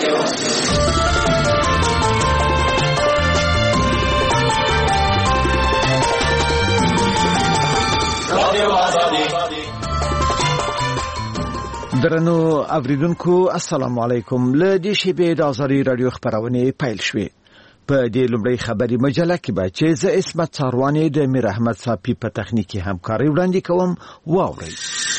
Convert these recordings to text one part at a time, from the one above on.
درنو اوریدونکو السلام علیکم. له دې شیبې د آزادي رادیو خبرونه پیل شوې. په دې لومړی خبري مجله کې به چې زه اسمت څاروانې د میر احمد صافي په تخنیکی همکاري وړاندې کوم. واورئ.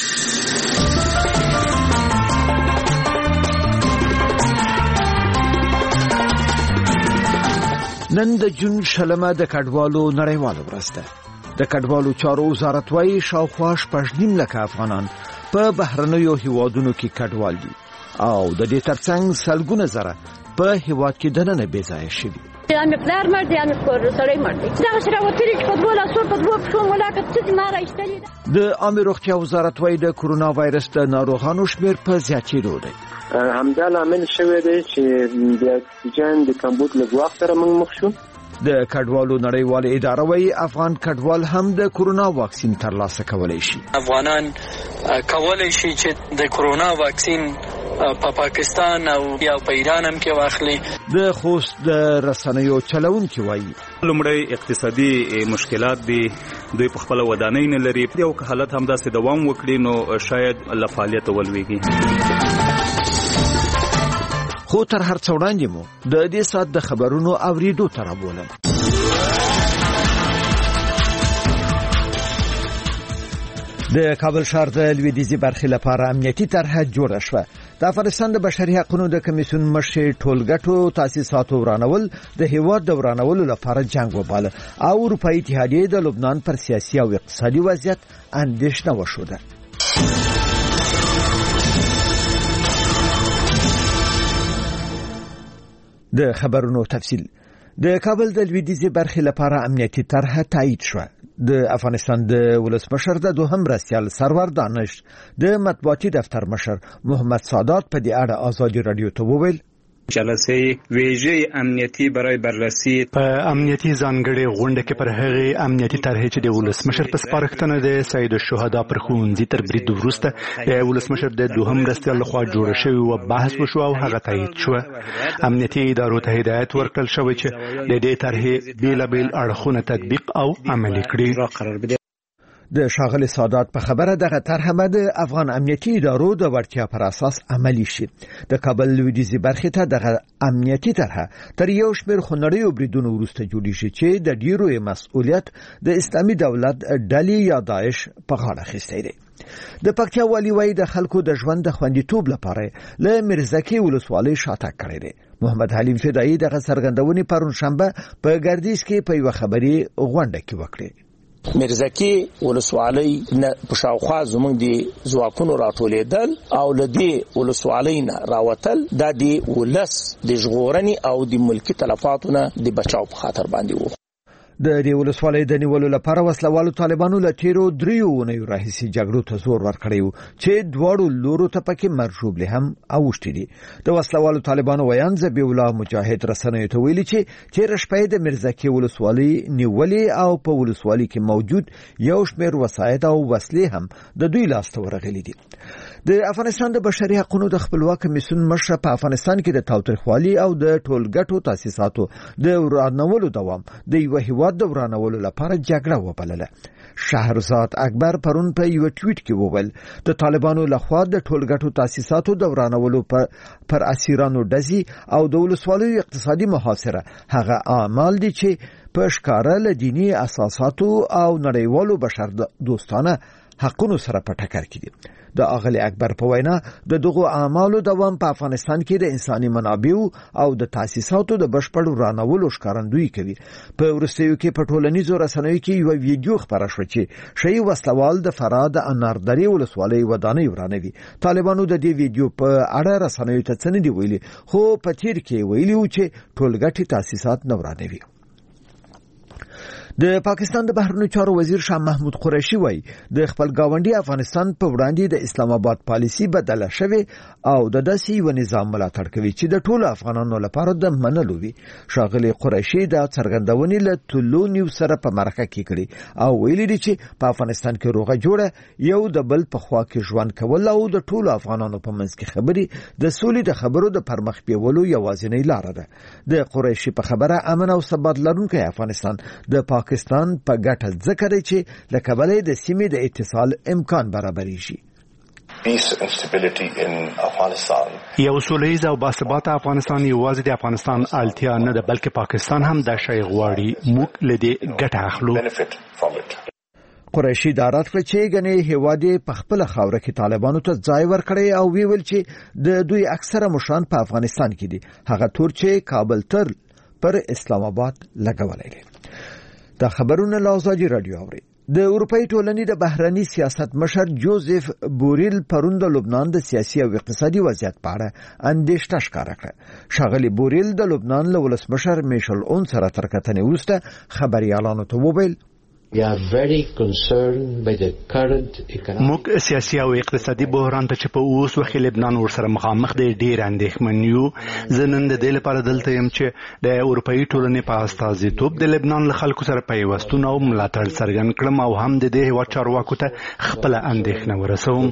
نن د جون شلمه د کډوالو نړیوال ورځ ده. د کډوالو چارو وزارت وايي شاوخوا 8.5 لک افغانان په بهرنیو هیوادونو کې کډوال دي او د دې ترڅنګ سلګونه زره په هیواد کې دننه بې ځایه شوي. مقدار مرد یعنی کور سړی مرد دا سره وتري چې په دوه لاسو په دوه شو ملاقات چې ما راځتلی. د عامه روغتیا وزارت وايي د کورونا وایرس د ناروغانو شمیر په زیاتېدو دی. همدا لامل شوی دی چې د اکسیجن د کمبود له وخت سره موږ مخ شو. د کډوالو نړیواله اداره وايي افغان کډوال هم د کورونا واکسین ترلاسه کولای شي. افغانان کولای شي چې د کورونا واکسین په پاکستان او یا په ایران هم کې واخلي. د خوست د رسنیو چلوونکي وايي لومړی اقتصادي مشکلات دي، دوی په خپل ودانۍ نه لري. یو حالت هم داسې دوام وکړي نو شاید لفعالیت ولويږي. خو تر هر څه وړاندې مو د دې سات د خبرونو اوریدو تر بولم. د کابل ښار د لویدیځي برخې لپاره امنیتي طرحه جوړه شوه. د افغانستان د بشري حقوقو د کمیسیون مشر ټولګټو تاسیساتو ورانول د هیواد د ورانولو لپاره جنگ وباله او اروپایي اتحادیه د لبنان پر سیاسي او اقتصادي وضعیت اندېښنه وښوده. د خبرونو تفصیل. د کابل د لویدیځي برخې لپاره امنیتي طرحه تایید شوه. د افغانستان د ولسمشر د دوهم مرستیال سرور دانش د مطبوعاتي دفتر مشر محمد سادات په دې اړه آزادي رادیو ته وویل جلسه ویژه امنیتی برای بررسی په امنیتي ځانګړي غونډه کې پر هغه امنیتي طرحې چې د ولسمشر په سپارښتنه د سید الشهدا پر ښوونځي تر برید وروسته د ولسمشر د دوهم مرستیال لخوا جوړ شوی او بحث وشو او هغه تایید شو. امنیتي ادارو ته هدایت ورکړل شوی چې د دې طرحې بیلابیل اړخونه تطبیق او عملي کړي. د شاغلي سادات په خبره دغه طرحه د افغان امنیتي ادارو د وړتیا پر اساس عملی شي. د کابل لویدیځي برخې ته دغه امنیتي طرحه تر یو شمېر خونړیو بریدونو وروسته جوړې شي چې د ډیرو مسؤلیت د اسلامي دولت ډلې یا داعش په غاړه اخیستی دی. د پکتیا والي وايي د خلکو د ژوند د خوندیتوب لپاره له میرزکي ولسوالۍ شاتګ کړی دی. محمد حلیم فدایي دغه څرګندونې پرون شنبه په ګردیز کې په یو خبري غونډه کې وکړه. میرزکي ولسوالۍ نه په شاوخوا زموږ د ځواکونو راټولېدل او لدی ولسوالۍ نه راوتل د دې ولس د ژغورنې او د ملکی تلفاتو نه د بچاو په خاطر باندې وو. د دې ولسوالۍ د نیولو لپاره وسلوالو طالبانو له تیرو 3 اونیو راهیسې جګړو ته زور ورکړی و چې دواړو لورو ته پکې مرشوب له هم اوښتي دي. د وسلوالو طالبانو ویان ذبیح الله مجاهد رسنیو ته ویلي چې تیر شپه د میرزکي ولسوالۍ نیولې او په ولسوالۍ کې موجود یو شمېر وسایط او وسلې هم د دوی لاس ته ورغلي دي. د افغانستان د بشري حقوقو د خپلواک کمیسیون مشر په افغانستان کې د تاوتریخوالي او د ټولګټو تاسیساتو د ورانولو دوام د یو هیواد د ورانولو لپاره جګړه وبلله. شهرزاد اکبر پرون په یو ټویټ کې وویل د طالبانو لخوا د ټولګټو تاسیساتو د ورانولو پر اسیرانو ډزي او د ولسوالیو اقتصادي محاصره هغه اعمال دي چې په ښکاره له دیني اساساتو او نړیوالو بشر دوستانه حقونو سره په ټکر کې دي. د اغلی اکبر په وینا د دغو اعمالو دوام په افغانستان کې د انساني منابعو او د تاسیساتو د بشپړ ورانولو ښکارندویي کوي. په وروستیو کې په ټولنیزو رسنیو کې یو ویډیو خپاره شو چې شی وسلوال د فراه د اناردرې ولسوالۍ ودانۍ ورانوي. طالبانو د دې ویډیو په اړه رسنیو ته څه نه دی ویلي، خو په تیر کې ویلي و چې ټولګټي تاسیسات نه ورانوي. د پاکستان د بهرنیو چارو وزیر شاه محمود قریشي وایي د خپل گاونډي افغانستان په وړاندې د اسلام آباد پالیسي بدله شوه او د داسې یو نظام ملاتړ کوي چې د ټولو افغانانو لپاره د منلو وي. ښاغلي قریشي د څرګندونې له ټولو نیو سره په مرکه کې کړي او ویلي دي چې په افغانستان کې روغه جوړه یو د بل په خوا کې ژوند کول او د ټولو افغانانو په منځ کې خبري د سولې د خبرو د پرمخ بیولو یوازینی لار ده. د قریشي په خبره امن او ثبات لرونکی افغانستان د پاکستان په ګټه ذکر چې لکبلې د سیمې د اتصال امکان برابري شي. یو سولهیز او باثباته افغانستان یوازې د افغانستان اړتیا نه ده بلکې پاکستان هم دا شی غواړي. موږ له دې ګټه اخلو. قریشي دارات کړ چې غني هوادي په خپل خاوره کې طالبانو ته ځای ورکړي او ویل چې د دوی اکثره مشران په افغانستان کې دي هغه تور چې کابل تر پر اسلام آباد لګولای دي. دا خبرونه لازمي رادیو اوري. د اروپאי ټولنې د بهرني سیاست مشر جوزف بوریل پروند د لبنان د سیاسي او اقتصادي وضعیت په اړه اندېښنه ښکاره کړه. ښاغلي بوریل د لبنان له ولسمشر میشل اون سره تر کتنې وروسته خبريالانو ته وویل موږ سیاسي او اقتصادي بحران ته چې په اوس وخت لبنان ورسره مخامخ دی ډیر اندېښمن یو. زه نن د دې لپاره دلته یم چې د اروپאי ټولنې په استازیتوب د لبنان له خلکو سره پیوستون او ملاتړ څرګند کړم او هم د دې هیواد چارواکو ته خپل اندېښنه ورسوم.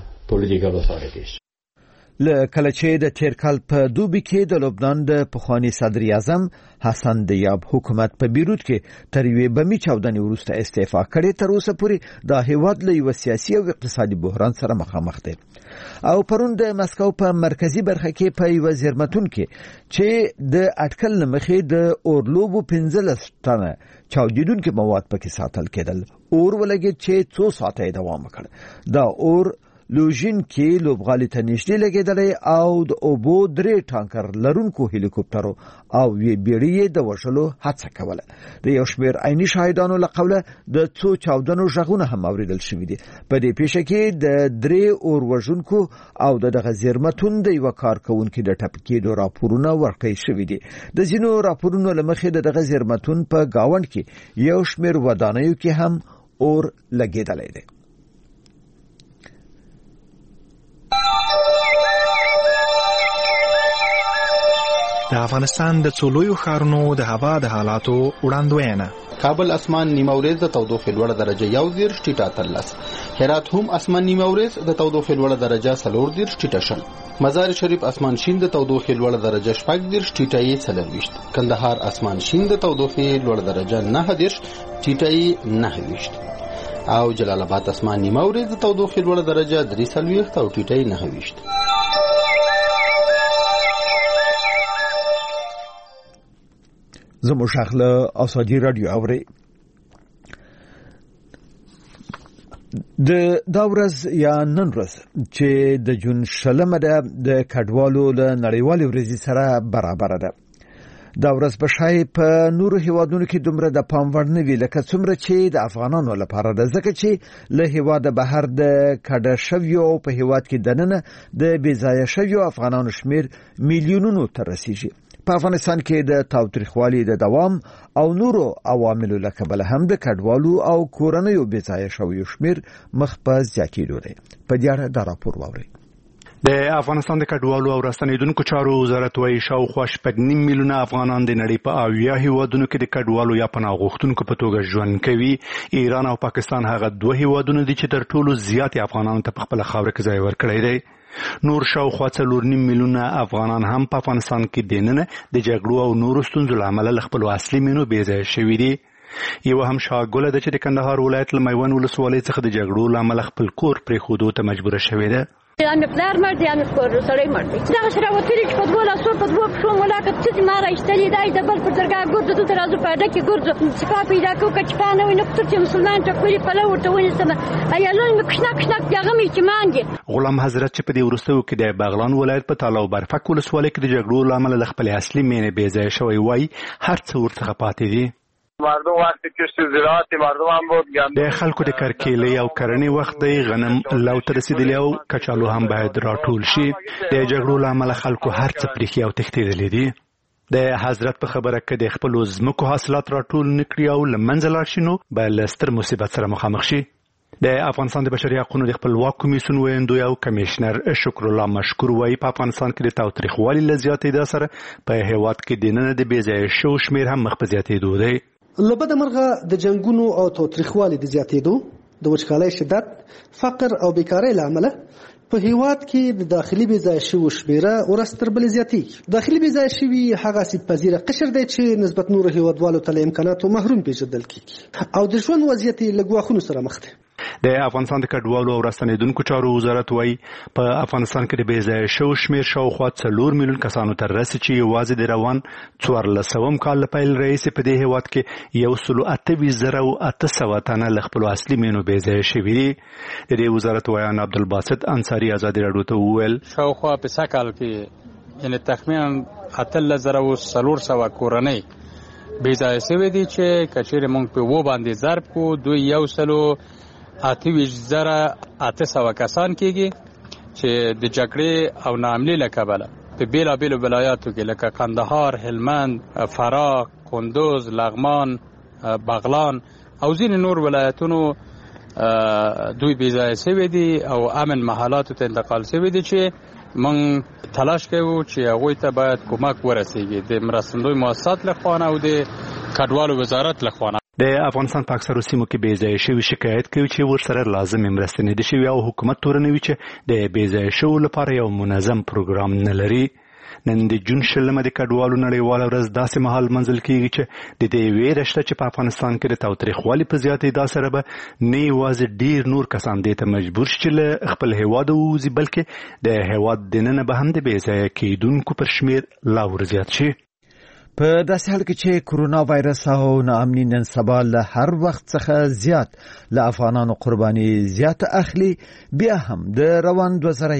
کله چې د تیر کال په دوبي کې د لبنان د پخوانی صدر اعظم حسن دیاب حکومت په بیروت کې تر یوې بمي چاودنې وروسته استعفا کړې تر اوسه پورې د هیواد له یو سیاسي او اقتصادي بحران سره مخامخ دی. او پرون د مسکو په مرکزی برخه کې په یو زیرمتون کې چې د اټکل لمخې د اورلوبو 15 ټنه چاودیدونکو مواد پکې ساتل کېدل. اور ولګي چې 2 ساعته دوام وکړ. دا اور لوژین کې لوبغالي ته نږدې لګیدلې او د اوبو 3 ټانکر لرونکو هلیکوپټرو او وی بیړۍ د وشلو هڅه کوله. د یو شمېر عیني شاهدانو له قوله د څو چاودنو ژغونه هم اوریدل شوې دي. په دې پیښه کې د 3 اور وژونکو او دغه زیرمتون د یو کارکونکو د ټپ کېدو راپورونه ورکړل شوې دي. د ځینو راپورونو لمخې دغه زیرمتون په گاوند کې یو شمېر ودانیو کې هم اور لګیدلې دي. د افغانستان د څولویو ښارونو د هوا د حالاتو وړاندوینه. کابل اسمان نیمه ورځ د تودوخې لوړه درجه 1 ټیټه 13. هرات هم اسمان نیمه ورځ د تودوخې لوړه درجه 4 ټیټه 20. مزار شریف اسمان شین د تودوخې لوړه درجه 14 ټیټه 40. کندهار اسمان شین د تودوخې لوړه درجه 9 ټیټه 29. او جلال آباد اسمان نیمه ورځ د تودوخې لوړه درجه 3 او ټیټه 29. زمو شغله آسادی رادیو اوري. د ورځ یا نن ورځ چې د جون شلمه ده د کډوالو له نړیوال ورځې سره برابر ده. دا ورځ به شای په نورو هیوادونو کې دومره د پام وړ نه وی لکه څومره چې د افغانانو لپاره ده، ځکه چې له هیواد بهر د کډه شویو په هیواد کې دننه د بیځایه شویو افغانانو شمیر میلیونونو ته رسیږي. په افغانستان کې د تاوتریخوالي د دوام او نورو عواملو له کبله هم د کډوالو او کورنیو بیځایه شویو شمیر مخ په زیاتېدو دی. په دې اړه دا راپور واورئ. د افغانستان د کډوالو او راستنیدونکو چارو وزارت وايي شاوخوا 9 میلیونه افغانان د نړۍ په 80 هیوادونو کې د کډوالو یا پناه غوښتونکو په توګه ژوند کوي. ایران او پاکستان هغه 2 هیوادونه دي چې تر ټولو زیات افغانانو ته په خپل خاوره کې ځای ورکړی دی. نور شاوخوا 4 میلیونه افغانان هم په افغانستان کې دننه د جګړو او نورو ستونزو له امله خپل اصلي مینو بیځای شوي دي. یو هم شاګوله د چې د کندهار ولایت له میوند ولسوالۍ څخه د جګړو له امله خپل کور پرېښودو ته مجبوره شوې ده. امي پلار مړ دي، امي کور سړی مړ دي. دا سره وتري چې په دوه لاسو په دوه پښو ملاقات چې ما راځتلې دای د بل پر درګه ګرځو ته راځو په ډکه ګرځو چې په پیدا کو کچ پانه ویني چې مسلمان ته کوي په لور ته ونی سم ایالون مکشنا دغه می چې مانګي. غلام حضرت چې په دې ورستو کې د بغلان ولایت په تالاو برفک ولسوالۍ کې د جګړو لامل خپل اصلي مینه بیځای شوی وای هر څه ورڅخه پاتې دي. مردم وقتی کشت زراعت مردم هم بود د خلکو د کرکیلې او کرنې وخت دی غنم لو ته رسیدلی او کچالو هم باید راټول شي. د جګړو له امله خلکو هر څه پریښي او تښتېدلي دي. د حضرت په خبره کې د خپل ځمکو حاصلات راټول نکړي او لمنځه لاړ شي نو به له ستر مصیبت سره مخامخ شي. د افغانستان د بشري حقوقو د خپلواک کمیسیون ویندوی او کمشنر شکر الله مشکور وایي په افغانستان کې د تاوتریخوالي له زیاتېدو سره په هیواد کې د نن د بېځایه شو شمیر هم مخ په زیاتېدو دی. له بده مرغه د جنګونو او تاوتریخوالي د زیاتېدو، د وچکالۍ شدت، فقر او بیکارۍ له امله په هیواد کې د داخلي بېځایه شویو شمیره ورځ تر بلې زیاتېږي. داخلي بېځایه شوي هغه آسیب پذیره قشر دی چې نسبت نورو هیوادوالو ته له امکاناتو محروم پېژندل کېږي او د ژوند وضعیت یې له ګواښونو سره مخ دی. د افغانستان د کډوالو او راستنیدونکو چارو وزارت وایي په افغانستان کې د بېځایه شویو شمیر شاوخوا 4 میلیون کسانو ته رسي چې یوازې د روان 14 کال له پیل راهیسې په دې هیواد کې 128,800 تنه له خپلو اصلي مینو بېځایه شوي دي. د دې وزارت وایان عبدالباسط انصاري ازادي راډیو ته وویل شاوخوا په سکهال کې یعنې تخمیناً 18,400 کورنۍ بېځایه شوي دي چې که چیرې موږ په و باندې ضرب کړو دوی 128,800 کسان کېږي چې د جګړې او ناامنۍ له کبله په بېلابېلو ولایاتو کې لکه کندهار، هلمند، فراه، کندوز، لغمان، بغلان او ځینې نور ولایتونو دوی بېځایه شوي دي او امن محلاتو ته انتقال شوي دي چې موږ تلاش کوو چې هغوی ته باید کمک ورسیږي د مرستندوی مؤسسات لخوا او د کډوالو وزارت لخوا. د افغانستان په اکثرو سیمو کې بېځایه شوي شکایت کوي چې ورسره لازمې مرستې نه دي شوي او حکومت تورنوي چې د بېځایه شوو لپاره یو منظم پروګرام نه لري. نن د جون 20 د کډوالو نړیواله ورځ داسې مهال منځل کېږي چې د دې ویره شته چې په افغانستان کې د تاوتریخوالي په زیاتېدا سره به نه یوازې ډېر نور کسان دې ته مجبور شي چې له خپل هیواده ووځي بلکې د هیواد دننه به هم د بېځایه کېدونکو پر شمیر لا ورزیات شي. په داسې حال کې چې کرونا وایرس او ناامني نن سبا له هر وخت څخه زیات له افغانانو قرباني زیات اخلي، بیا هم د روان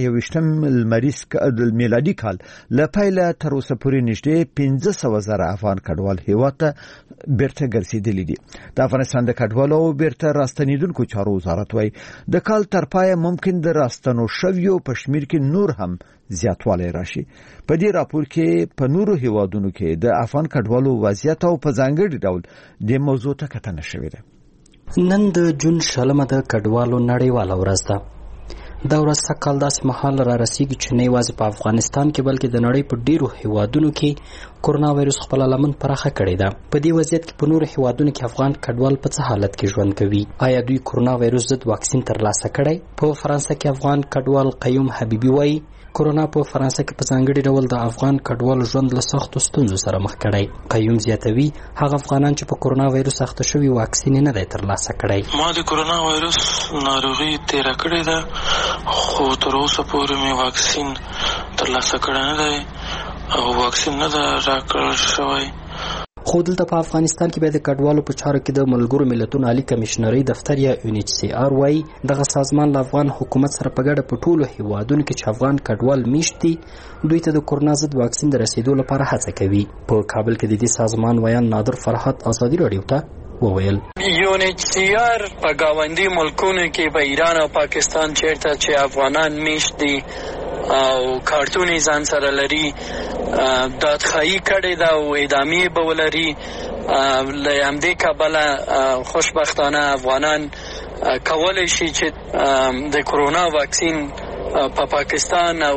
2021 میلادي کال له پیله تر اوسه پورې نږدې 15,000 افغان کډوال هیواد ته بیرته ګرځېدلي دي. د افغانستان د کډوالو او بیرته راستنیدونکو چارو وزارت وایي د کال تر پایه ممکن د راستنو شویو په شمیر کې نور هم زیاتوالی راشي. په دې راپور کې په نورو هیوادونو کې د افغان کډوالو وضعیت او په ځانګړي ډول د موضوع ته کتنه شوې ده. نن د جون 20 د کډوالو نړیواله ورځ ده. دا ورځ سږکال داسې مهال را رسیږي چې نه یوازې په افغانستان کې بلکې د نړۍ په ډیرو هیوادونو کې کرونا وایرس خپل لمن پراخه کړې ده. په دې وضعیت کې په نورو هیوادونو کې افغان کډوال په څه حالت کې ژوند کوي؟ آیا دوی کرونا وایرس ضد واکسین ترلاسه کړی؟ په فرانسه کې افغان کډوال قیوم حبیبي وایي کرونا په فرانسه کې په ځانګړي ډول د افغان کډوالو ژوند له سختو ستونزو سره مخ کړی. قیوم زیاتوي هغه افغانان چې په کرونا وایرس اخته شوي واکسین نه دی ترلاسه کړی. ما د کرونا وایرس ناروغي تیره کړې ده خو تر اوسه پورې مې واکسین ترلاسه کړی نه دی او واکسین نه ده راکړل شوی. خو دلته په افغانستان کې به د کډوالو په چارو کې د ملګرو ملتونو عالی کمشنري دفتر یا UNHCR وایي دغه سازمان له افغان حکومت سره په ګډه په ټولو هیوادونو کې چې افغان کډوال میشت دي دوی ته د کرونا ضد واکسین د رسیدو لپاره هڅه کوي. په کابل کې د دې سازمان ویان نادر فرحت ازادي راډیو ته وویل UNHCR په گاونډي ملکونو کې په ایران او پاکستان چیرته چې افغانان میشت دي او کارتونی ځان سره لري دادخواهی کړې ده او ادامې به ولري. له همدې کبله خوشبختانه افغانان کولی شي چې د کرونا واکسین په پاکستان او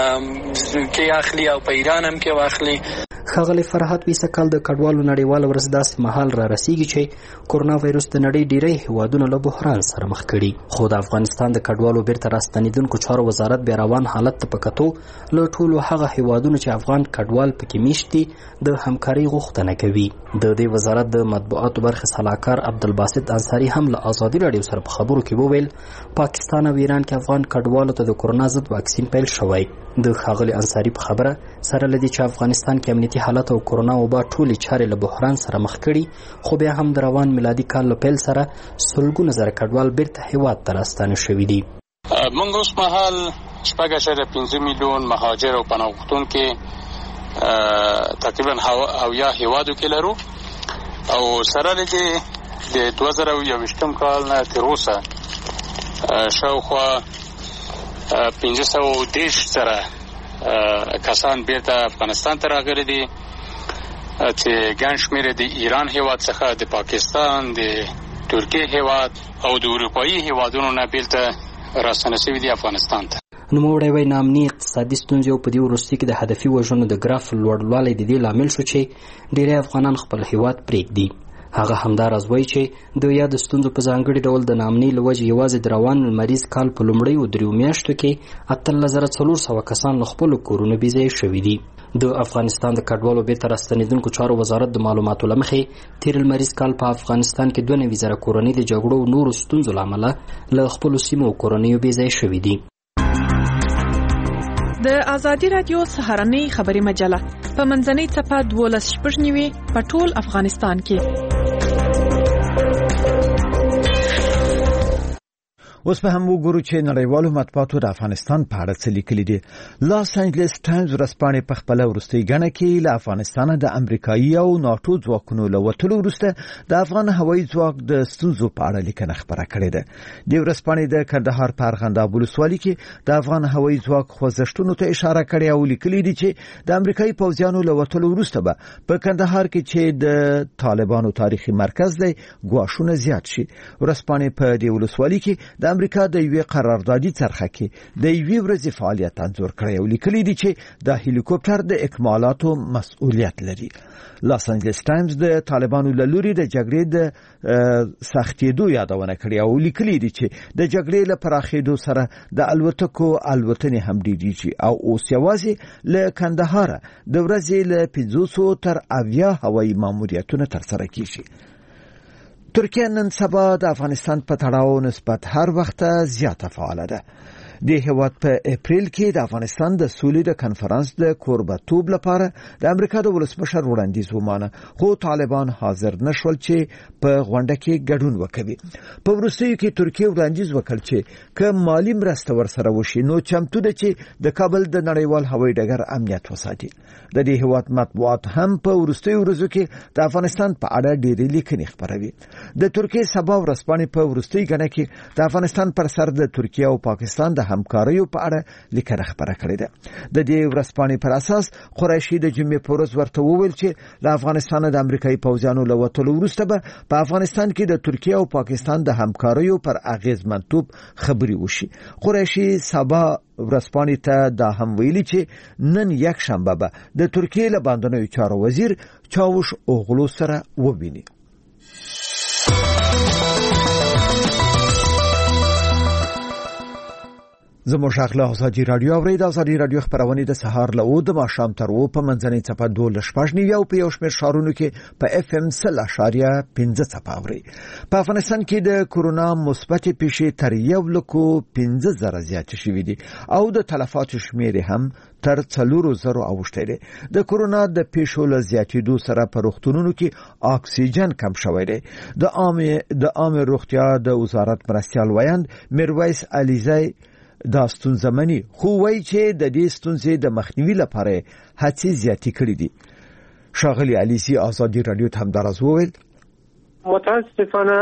کې اخلي او په ایران هم کې واخلي. ښاغلی فرحت وی سږکال د کډوالو نړیواله ورځ داسې مهال را رسیږي چې کرونا وایرس د نړۍ ډیری هیوادونه له بحران سره مخ کړي. خو د افغانستان د کډوالو بیرته راستنیدونکو چارو وزارت بیا روان حالت ته په کتو له ټولو هغه هیوادونو چې افغان کډوال پکې میشت دي د همکارۍ غوښتنه کوي. د دې وزارت د مطبوعاتو برخې سلاکار عبدالباسط انصاري هم له ازادي راډیو سره په خبرو کې وویل پاکستان او ایران کې افغان کډوالو ته د کرونا ضد واکسین پیل شوی. د ښاغلي انصاري په خبره سره لدی چې افغانستان کې امنیتي حالت او کرونا وبا ټولې چارې له بحران سره مخ کړي خو بیا هم د روان میلادي کال له پیل سره سلګونه زره کډوال بیرته هیواد ته راستانه شوي دي. موږ اوس مهال 5.5 میلیون مهاجر او پناه غوښتونکي تقریبا اویا هیوادو کې لرو او سره لدی د 2021 کال نه تر اوسه شاوخوا 530 سره کسان بیرته افغانستان ته راغلي دي چې ګڼ شمېر د ایران هیواد څخه د پاکستان د ترکیه هیواد او د اروپایي هیوادونو نه بیلته راستنه شوي دي افغانستان ته. نوموړی وایي ناامني اقتصادي ستونزې او په دې وروستي کې د هدفي وژنو د ګراف لوړوالی د دې لامل شو چې ډېری افغانان خپل هیواد پرېږدي. هغه همداراز وایي چې د یاد ستونزو په ځانګړي ډول د ناامنۍ له وجې یوازې د روان لمریز کال په لومړیو 3 میاشتو کې 18400 کسان له خپلو کورونو بېځایه شوي دي. د افغانستان د کډوالو بیرته راستنېدونکو چارو وزارت د معلوماتو له مخې تیر لمریز کال په افغانستان کې 92,000 کورنۍ د جګړو او نورو ستونزو له امله له خپلو سیمو او کورنیو بېځایه شوي دي. د ازادي رادیو سهارنۍ خبري مجله په منځنۍ څپه 12:09 په ټول افغانستان کې. اوس په هم وګورو چې نړیوالو مطبوعاتو د افغانستان په اړه څه لیکلي دي. لاس انجلس ټایمز ورځپاڼې په خپل وروستۍ غڼه کې له افغانستان د امریکایي او ناتو ځواکونو له وتلو وروسته د افغان هوایي ځواک د ستونزو په اړه لیکنه خبره کړې ده. د ورځپاڼې د کندهار په ارغنداب ولسوالۍ کې د افغان هوایي ځواک خوځښتونو ته اشاره کړې او لیکلي دي چې د امریکایي پوځیانو له وتلو وروسته به په کندهار کې چې د طالبانو تاریخي مرکز دی ګواښونه زیات شي. ورځپاڼې په دې ولسوالۍ کې د امریکا د یوې قراردادي څرخه کې د یوې ورځې فعالیت انځور کړی او لیکلي دي چې د هلیکوپټر د اکمالاتو مسؤلیت لري. لاس انجلس ټایمز د طالبانو له لوري د جګړې د سختېدو یادونه کړې او لیکلي دي چې د جګړې له پراخېدو سره د الوتکو الوتنې هم ډېرېږي او اوس یوازې له کندهار د ورځې له 500 تر 80 هوایي ماموریتونه ترسره کیږي. ترکیه نن سبا د افغانستان په تړاو نسبت هر وخت زیاته فعاله ده. د هیواد په اپریل کې د افغانستان د سولې د کنفرانس د کوربتوب لپاره د امریکا د ولسمشر وړاندیز ومانه، خو طالبان حاضر نشول چې په غونډه کې ګډون وکړي. په وروستیو کې ترکیه وړاندیز وکړ چې که مالی مرسته ورسره وشي نو چمتو ده چې د کابل د نړیوال هوایي ډګر امنیت وساتي. د دې هیواد مطبوعات هم په وروستیو ورځو کې د افغانستان په اړه ډېرې لیکنې خپروي. د ترکیه سبا ورځپاڼې په وروستۍ غڼه کې د افغانستان پر سر د ترکیه او پاکستان د همکاریو په اړه لیکنه خبره کړې ده. د دې ورځپاڼې پر اساس قریشي د جمعې په ورځ ورته وویل چې له افغانستان د امریکایي پوځیانو له وتلو وروسته به په افغانستان کې د ترکیه او پاکستان د همکاریو پر اغیزمنتوب خبري وشي. قریشي سبا ورځپاڼې ته دا هم ویلي چې نن یک شنبه به د ترکیه له باندنیو چارو وزیر چاوش اوغلو سره وویني. زموږ اخلاق ازادي رادیو اورید ازادي رادیو خبرونه د سهار له 9 د ماښام تر 2 په منځنۍ څپه 12:15 یو په یو شمېر شهرونو کې په اف ام 0.15 څپه اوري. په افغانستان کې د کورونا مثبت پیښې تر 1,15,000 زیات شوې دي او د تلفاتو شمېر هم تر 4,000 اوښتی دی. د کورونا د پیښو له زیاتېدو سره په روغتونونو کې اکسیجن کم شوی دی. د عامه روغتیا د وزارت مرستیال ویاند میرویس علیزی دا ستونزه مني، خو وایي چې د دې ستونزې د مخنیوي لپاره هڅې زیاتې کړې دي. ښاغلي علیزي ازادي رادیو ته همداراز وویل متاسفانه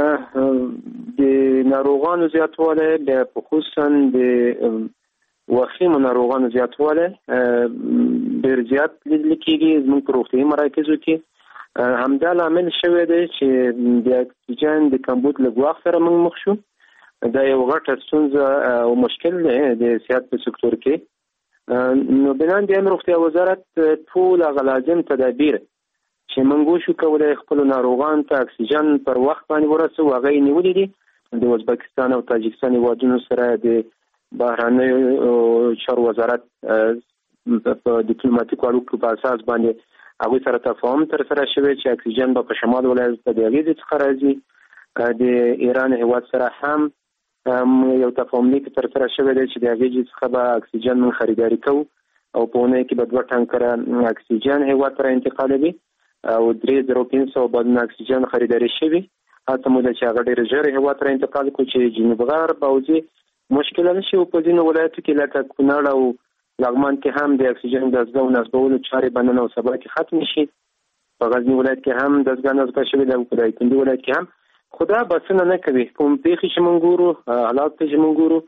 د ناروغانو زیاتوالی خصوصا د وخیمو ناروغانو زیاتوالی ډېر زیات لیدل کېږي زموږ په روغتیایي مراکزو کې. همدا لامل شوی دی چې د اکسیجن د کمبود له ګواښ سره موږ مخ شو. دا یو غټه ستونزه او مشکل دی د صحت په سکتور کې. نو بنان د روغتیا وزارت ټول هغه لازم تدابیر چې موږ وشو کولای خپل ناروغان ته اکسیجن پر وخت باندې ورسو هغه نیولې دي. د ازبکستان او تاجکستان هیوادونو سره د بهرنیو چارو وزارت په ډیپلوماټیکو اړیکو په اساس باندې هغه سره تفاهم تر سره شوی چې اکسیجن په شمال ولایت کې د هغې څخه راځي. د ایران هیواد سره هم یو تفاهم لیک تر سره شوی دی چې د هغې څخه به اکسیجن من خریداري کوو او په اونۍ کې به 2 ټانکره اکسیجن هیواد ته انتقالوي او 3,500 بدن اکسیجن خریداري شوي. هڅه مو ده چې هغه ډېر ژر هیواد ته انتقال کړو چې جنوب غرب پوځي مشکل نه شي او په ځینو ولایتو کې لکه کونړ او لغمان کې هم د اکسیجن دستګاه او نصبولو چارې به نن او سبا کې ختم شي. په غزني ولایت کې هم دستګاه نصب شوې ده او په دایکنډي ولایت کې هم. خدا بسنه نه کوي کوم پیښې چې موږ ګورو حالات چې موږ ګورو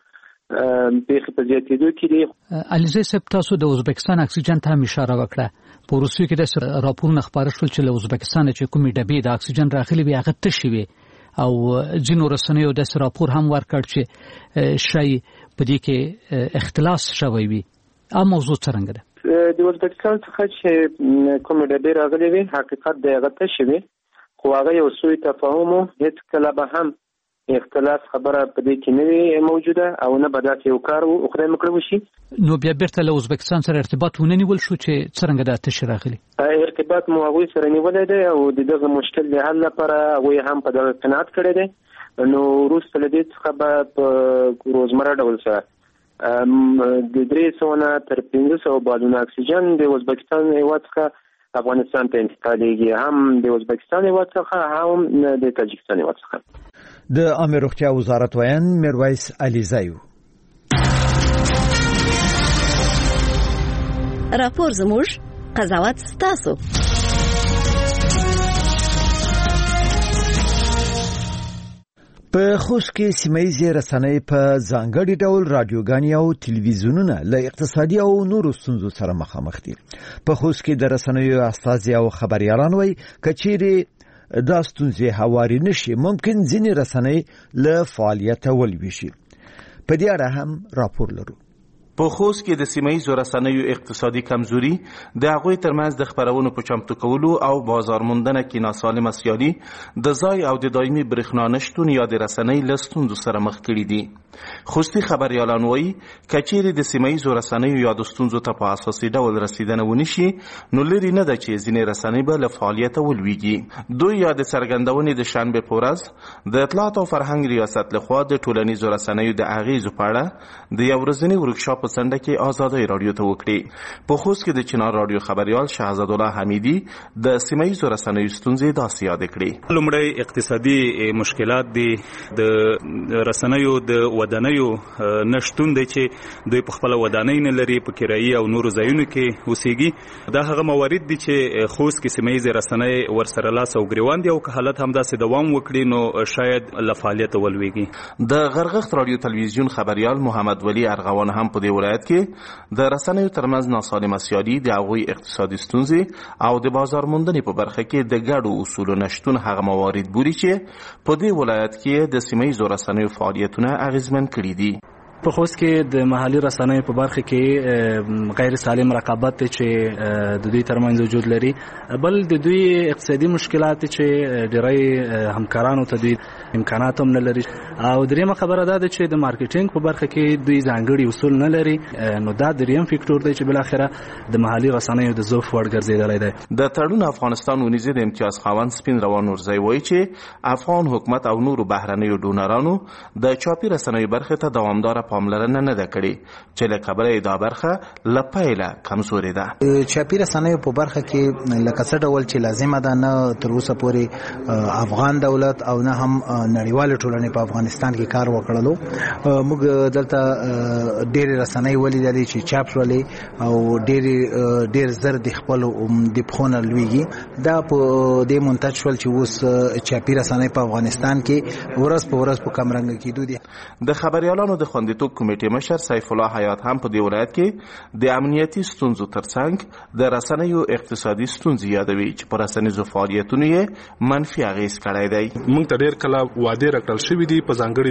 پیښې په زیاتېدو کې دي. علیزی صاحب تاسو د ازبکستان اکسیجن ته هم اشاره وکړه. په روسیې کې د راپورونه خپاره شول چې له ازبکستان چې کومې ډبې د اکسیجن راغلي وي هغه تشې وي او ځینو رسنیو داسې راپور هم ورکړ چې شی په دې کې اختلاس شوی وي. موضوع څرنګه ده؟ د ازبکستان څخه چې کومې ډبې راغلي وي حقیقت د هغه تشې وي، خو هغه یو سوء تفاهم و. هیڅ کله به هم اختلاف خبره په دې کې نه وي موجوده او نه به داسې یو کار و خدای مو کړی وشي. نو بیا بیرته له ازبکستان سره ارتباط ونه نیول شو چې څرنګه دا تشې راغلي؟ ارتباط مو هغوی سره نیولی دی او د دغه مشکل د حل لپاره هغوی هم په دغه قناعت کړی دی. نو وروسته له دې څخه به په روزمره ډول سره د 300 نه تر 500 بالونه اکسیجن د ازبکستان هیواد څخه افغانستان ته انتقالیږي، هم د ازبکستان هیواد څخه هم د تاجکستان هیواد څخه. د عامه روغتیا وزارت ویان میرویس علیزی. راپور زموږ، قضاوت ستاسو. په خوست کې سیمه‌یزې رسنۍ په ځانګړي ډول رادیوګانې او تلویزیونونه له اقتصادي او نورو ستونزو سره مخامخ دي. په خوست کې د رسنیو استازي او خبريالان وایي کچېرې دا ستونزې هواري نشي ممکن ځینې رسنۍ له فعالیت ولويشي. په دې اړه هم راپور لرو. په خوست کې د سیمه‌یزو رسنیو اقتصادي کمزوري د هغوی ترمنځ د خبرونو په چمتو کولو او بازار موندنه کې ناسالمه سیالي د ځای او د دایمي برېښنا نشتون یا د رسنۍ له ستونزو سره مخ کړي دي. خوستي خبريالان وایي کچېرې د سیمه‌یزو رسنیو یا د ستونزو ته په اساسي ډول رسیدنه ونشي نو لري نه ده چې ځینې رسنۍ به له فعالیته ولویږي. دوی یا د څرګندونې د شنبې په ورځ د اطلاعات او فرهنګ ریاست لخوا د ټولنیزو رسنیو د اغیزو په اړه د یو ورځني ورکشاپ په څنډه کې آزادۍ رادیو ته وکړي. په خوست کې د چنار رادیو خبريال شهزاد الله حمیدي د سیمه‌یزو رسنیو ستونزې داسې یاد کړې. لومړی اقتصادي مشکلات دي، د رسنیو د ودانیو نشټون دی چې دوی په خپل ودانۍ نه لري، په کرایي او نورو ځایونو کې اوسېږي. دا هغه موارد دي چې خوست کې سیمه‌یزې رسنۍ ورسره لاس او ګریوان دي او که حالت همداسې دوام وکړي نو شاید له فعالیته ولویږي. د غرغښت رادیو تلویزیون خبريال محمد ولی ارغوان هم په دې ولایت کې د رسنیو ترمنځ ناسالمه سیالي د هغوی اقتصادي ستونزې او د بازار موندنې په برخه کې د ګډو اصولو نشتون هغه موارد بولي چې په دې ولایت کې د سیمه‌یزو رسنیو فعالیتونه اغیزمن کړي دي. په خوست کې د محلي رسنیو په برخه کې غیر سالم رقابت چې د دوی ترمنځ وجود لري، بل د دوی اقتصادي مشکلات چې ډېری همکارانو ته دوی امکانات هم نه لري، او دریمه خبره دا ده چې د مارکیټینګ په برخه کې دوی ځانګړي اصول نه لري. نو دا دریم فیکټور دی چې بل اخره د محلي رسنیو د ضعف وړ ګرځیدلی دی. د تړون افغانستان ونیزه د امتیاز خاوند سپین روان نورزی وایي چې افغان حکومت او نورو بهرنیو ډونرانو د چاپی رسنیو برخه ته دوامدار پاملرنه نه ده کړې چې له کبره دا برخه لپیله کمزوري ده. چاپی رسنیو په برخه کې لکه څه ډول چې لازمه ده نه تر اوسه پورې افغان دولت او نه هم نړیوال ټولنې په افغانستان کې کار وکړلو. موږ دلته ډېر رسنۍ ولیدلې چې چاپ شولې او ډېر زر د خپل د پخونه لویږي. دا په دې منتج شول چې اوس چاپی رسنۍ په افغانستان کې ورځ په ورځ په کم رنګ کېدو دي. د خبريالانو د خوندیتوب کمیټې مشر سیف الله حیات هم په دې ولایت کې د امنیتي ستونزو ترڅنګ د رسنیو اقتصادي ستونزې یادوي چې پر رسنیزو فعالیتونو یې منفي اغیز کړی دی. موږ ته ډېر کله وعدې راکړل شوې دي په ځانګړي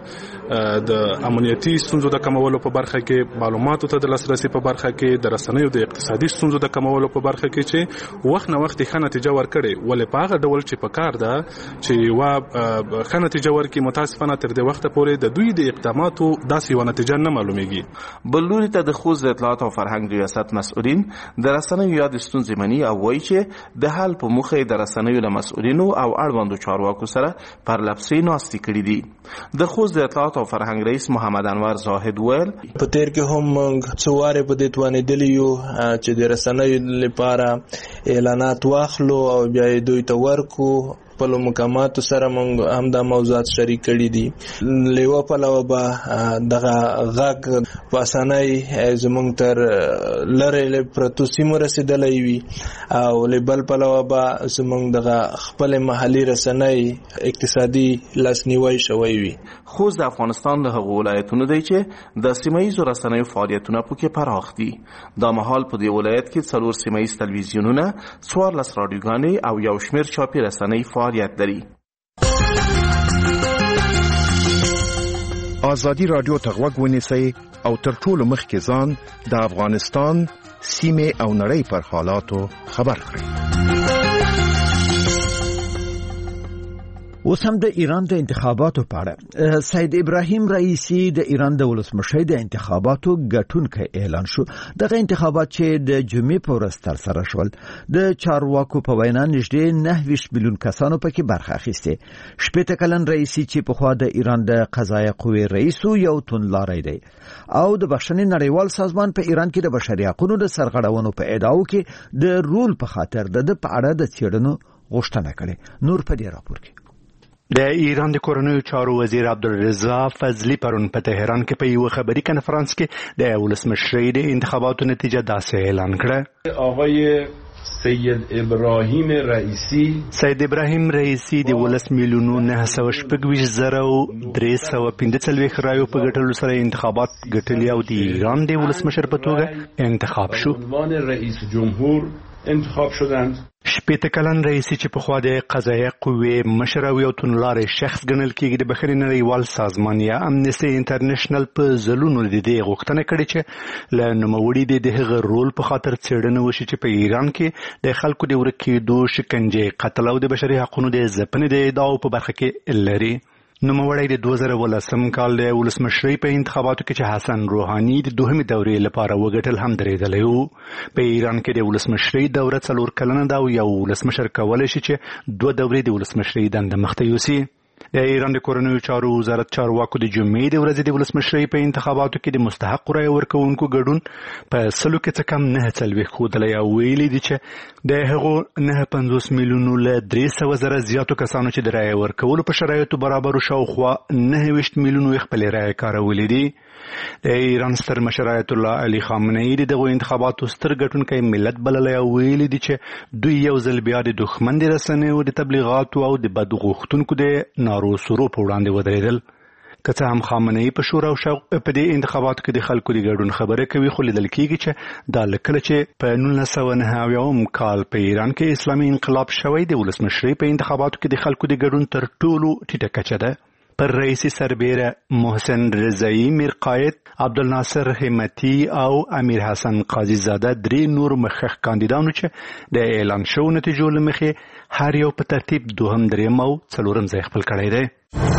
توګه د امنیتي ستونزو د کمولو په برخه کې، معلوماتو ته د لاسرسي په برخه کې، د رسنیو د اقتصادي ستونزو د کمولو په برخه کې چې وخت نه وخت ښه نتیجه ورکړي، ولې په هغه ډول چې په کار ده چې یوه ښه نتیجه ورکړي. متاسفانه تر دې وخته پورې د دوی د اقداماتو داسې یوه نتیجه نه معلومیږي. بل لوري ته د خوست د اطلاعات او فرهنګ ریاست مسؤلین د رسنیو یاد ستونزې مني او وایي چې د حل په موخه د رسنیو له مسؤلینو او اړوندو چارواکو سره پرلپسې ناستې کړي دي. د خوست د اطلاعات او فرهنګ رئیس محمد انور زاهد ویل په تیر کې هم څو واره په دې توانېدلی یو چې د رسنیو لپاره اعلانات واخلو او بیا دوی ته ورکو خپل مقاماتو سره موږ هم دا موضوعات شریک کړي دي. لیوه پلوه به دغه غږ په اسانۍ زموږ تر لرې پرتو سیمو رسېدلی وي او له بل پلوه به زموږ دغه خپل محلي رسنۍ اقتصادي لاسنیوی شوی وي. خوست د افغانستان له هغو ولایتونو دی چې د سیمه ییزو رسنیو فعالیتونه پکې پراخ دي. دا مهال په دې ولایت کې 4 سیمه ییز تلویزیونونه، 14 رادیوګانې او یو شمېر چاپي رسنۍ فعالیت لري. آزادي رادیو ته غوږ ونیسئ او تر ټولو مخکې ځان د افغانستان سیمې او نړۍ پر حالاتو خبر کړئ. اوس هم د ایران د انتخاباتو په اړه سید ابراهیم رئیسی د ایران د ولسمشر د انتخاباتو ګټونکی اعلان شو. دغه انتخابات چې د جمعې په ورځ ترسره شول د چارواکو په وینا نږدې 9 میلیون کسانو پکې برخه اخیسته. 18 کلن رئیسی چې په خوا د ایران د قضایي قوې رئیس یو توندلاری دی او د بخښنې نړیوال سازمان په ایران کې د بشري حقوقو د سرغړونو په ادعاو کې د رول په خاطر د په اړه د څېړنو غوښتنه کړې. نور په دې راپور کې د ایران د کورنیو چارو وزیر عبدالرضا فضلی پرون په تهران کې په یو خبري کنفرانس کې د ولسمشرۍ د انتخاباتو نتیجه داسې اعلان کړه. آقای سید ابراهیم رئیسی د 10,926,345 رایو په ګټلو سره انتخابات ګټلي او د ایران د ولسمشر په توګه انتخاب شو. رئیس جمهور انتخاب شدند. 18 کلن رئیسی چې په خوا د قضایي قوې مشر او یو توندلاری شخص ګڼل کېږي د بخښنې نړیوال سازمان یا امنیسټي انټرنیشنل په ځلونو د دې غوښتنه کړې چې له نوموړي د هغه رول په خاطر څېړنه وشي چې په ایران کې د خلکو د ورکېدو، شکنجې، قتل او د بشري حقوقو د ځپنې د ادعاو په برخه کې لري. نوموړی د 2018 کال د ولسمشرۍ په انتخاباتو کې چې حسن روحاني د دوهمې دورې لپاره وګټل هم درېدلی وو. په ایران کې د ولسمشرۍ دوره 4 کلنه ده او یو ولسمشر کولی شي چې 2 دورې د ولسمشرۍ دنده مخته یوسي. د ایران د کورنیو چارو وزارت چارواکو د جمعې د ورځې د ولسمشرۍ په انتخاباتو کې د مستحق رایې ورکوونکو ګډون په 100 کې څه کم 9 ښودلی او ویلي دي چې د هغو 9.50 میلیونو له 300,000 زیاتو کسانو چې د رایې ورکولو په شرایطو برابرو شاوخوا 29 میلیونو خپلې رایې کارولې دي. د ایران ستر مشر آیت الله علي خامنه‌ای د دغو انتخاباتو ستر ګټونکی ملت بللی او ویلي دي چې دوی یو ځل بیا د دښمن د رسنیو د تبلیغاتو او د بد غوښتونکو د نارو سرو په وړاندې ودرېدل. که څه هم خامنه‌ای په شور او شوق په دې انتخاباتو کې د خلکو د ګډون خبره کوي، خو لیدل کېږي چې دا له کله چې په 1999 کال په ایران کې اسلامي انقلاب شوی د ولسمشرۍ په انتخاباتو کې د خلکو د ګډون تر ټولو ټیټه کچه ده. پر رئیسی سربیره محسن رضایی، میرقائد، عبدالناصر همتی او امیر حسن قاضی زاده 3 نور مخکښ کاندیدانو چې د اعلان شو نتیجو له مخې هر یو په ترتیب 2م، 3م او 4م ځای خپل کړی دی.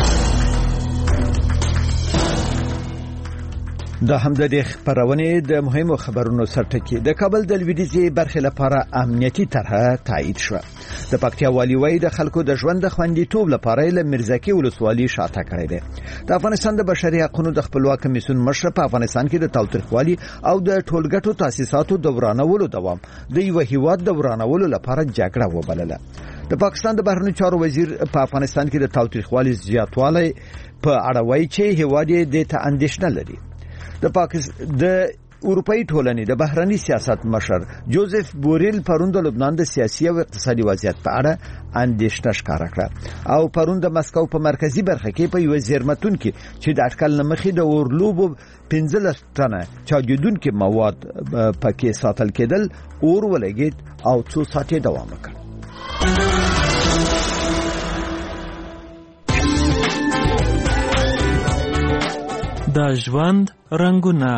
دا هم د خبرونې د مهمو خبرونو سرټکی. د کابل د لویدیځي برخې لپاره امنیتي طرحه تایید شوه. د پکتیا والی وایي د خلکو د ژوند د خوندیتوب لپاره له مرزکي ولسوالي شاته کړی دی. د افغانستان د بشري حقوقو د خپلواک کمیسیون مشر په افغانستان کې د تاوتریخوالي او د ټولګټو تاسیساتو د ورانولو دوام د یو هیواد د ورانولو لپاره جګړه وبلله. د پاکستان د بهرنیو چارو وزیر په افغانستان کې د تاوتریخوالي زیاتوالی په اړه وایي چې هیواد یې د اندېښنه لري. د اروپאי ټولنې د بهرنی سیاست مشر جوزف بوریل پرون د لبنان د سیاسي او اقتصادي وضعیت په اړه اندېښنه ښکاره کړه او پرون د مسکو په مرکزی برخه کې په یو زیرمتون کې چې د اټکل نمخې د اورلوب 15 ټنه چاودیدونکو مواد پکې ساتل کېدل اور ولګید او 2 ساعتې دوام وکړ. د ژوند رنگونه.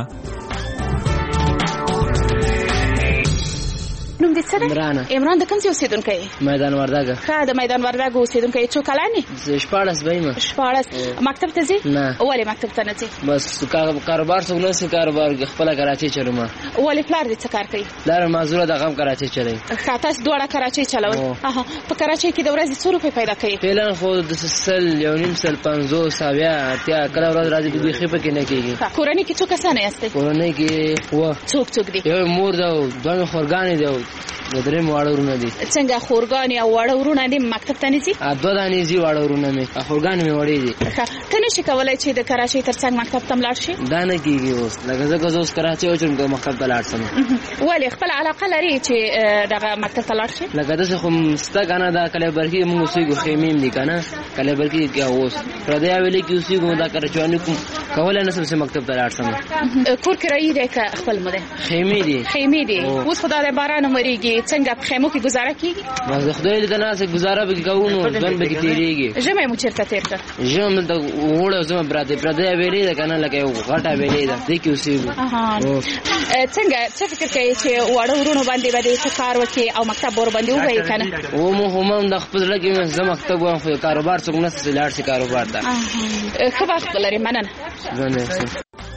نوم دې څه دی؟ عمران د کوم ځای اوسېدونکی یې؟ میدان وردګ. ښه، د میدان وردګ اوسېدونکی یې. څو کلن یې؟ 14 به یم. 14. مکتب ته ځې؟ نه. ولې مکتب ته نه ځې؟ بس کاروبار څوک نه سي، کاروبار خپله کراچۍ چلوم. ولې پلار دې څه کار کوي؟ پلار معذوره دغه هم کراچۍ چلوي. ښه، تاسو دواړه کراچۍ چلوئ؟ په کراچۍ کې د ورځې څو روپۍ پیدا کوئ؟ فعلا خو د 100 یو نیم سل 50 80 کله ورځ راځي بیخي پکې نه کېږي. کورنۍ کې څو کسان یاستئ؟ کورنۍ کې څوک دی؟ یو مور ده او دوه خورګانې ده درې واړه ورونه دي. څنګه خورګان یا واړه ورونه دي مکتب ته نه ځي؟ دوه دانې ځي واړه ورونه مې، خورګان مې وړې دي. ته نشې کولی چې د کراچۍ تر څنګ مکتب ته لاړ شي؟ دا نه کېږي اوس، لکه زه اوس کراچۍ وچم که مکتب ته لاړ شم. ولې خپل علاقه لري چې دغه مکتب ته لاړ شي؟ لکه داسې خو شته که نه، دا کلیبرکي موږ اوسېږو، خیمې هم دي که نه، کلیبرکي کې اوس پردی حویلۍ کې اوسېږو، دا کراچواني کوم کولی نه شم چې مکتب ته لاړ شم. کور کرایي دی که خپل مو دی؟ خیمې دي. خیمې دي. اوس خو دا د باران وریږي، څنګه په خیمو کې ګزاره کېږي؟ بس د خدای لیدنه هسې ګزاره پکې کوو نو ژوند پکې تېرېږي. ژمی مو چېرته تېر کړ؟ ژمی دلته اوړی زما پردی حویلۍ ده که نه، لکه یو غټه حویلۍ ده، دې کې اوسېږو. څنګه څه فکر کوې چې واړه ورونو باندې به دې څه کار وکړي او مکتب ورباندې ووایي که نه؟ هم د خپل زړه کې زه مکتب وایم، خو کاروبار څوک نشته چې لاړ شي کاروبار ته. ښه وخت ولرې، مننه.